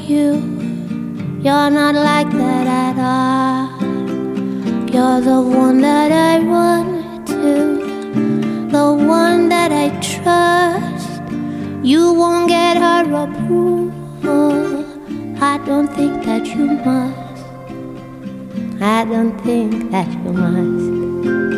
you. You're not like that at all. You're the one that I run to, the one that I trust. You won't get her approval. I don't think that you must. I don't think that you must.